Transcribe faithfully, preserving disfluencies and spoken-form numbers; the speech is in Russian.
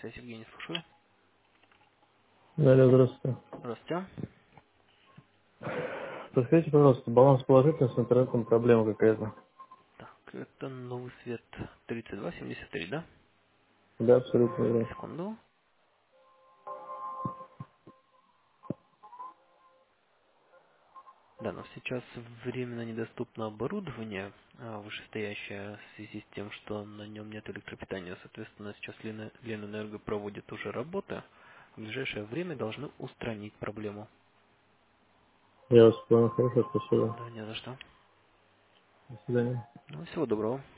связь, Евгений, слушаю. Алло, здравствуйте. Здравствуйте. Подскажите, пожалуйста, баланс положительный, с интернетом проблема какая-то. Так, это новый свет тридцать два семьдесят три, да? Да, абсолютно верно. Секунду. Да, но сейчас временно недоступно оборудование, а, вышестоящее в связи с тем, что на нем нет электропитания. Соответственно, сейчас Лена- Ленэнерго проводит уже работы. В ближайшее время должны устранить проблему. Я вас понял, хорошо, спасибо. Да, не за что. До свидания. Ну, всего доброго.